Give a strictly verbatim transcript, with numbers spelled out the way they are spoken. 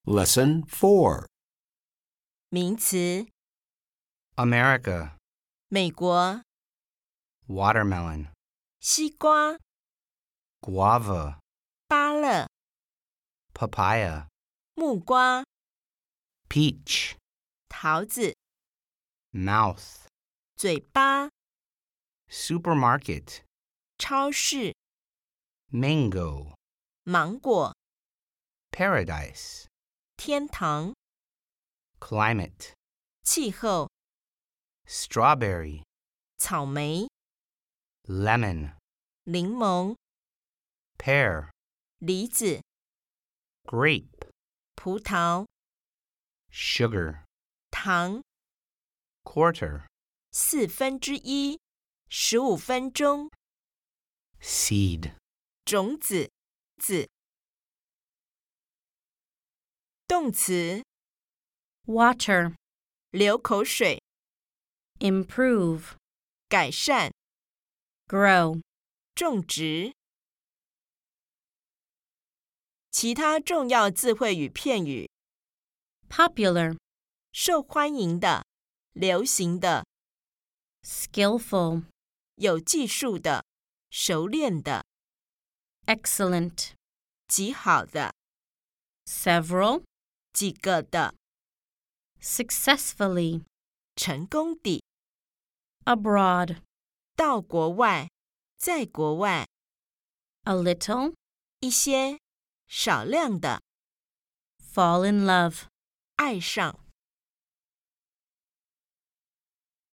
Lesson four. 名词 America, 美国 watermelon, 西瓜 guava, 芭乐 papaya, 木瓜 peach, 桃子 mouth, 嘴巴 supermarket, 超市 mango, 芒果 paradise, 天堂 climate, 气候 strawberry, 草莓 lemon, 柠檬 pear, 梨子 grape, 葡萄 sugar, 糖 quarter, 四分之一十五分钟 seed, 种子子动词 water, 流口水 improve, 改善 grow, 种植其他重要字汇与片语 popular, 受欢迎的流行的 skillful, 有技术的熟练的 excellent, 极好的 several, 几个的 successfully, 成功地 abroad, 到国外在国外 a little, 一些少量的 fall in love. 爱上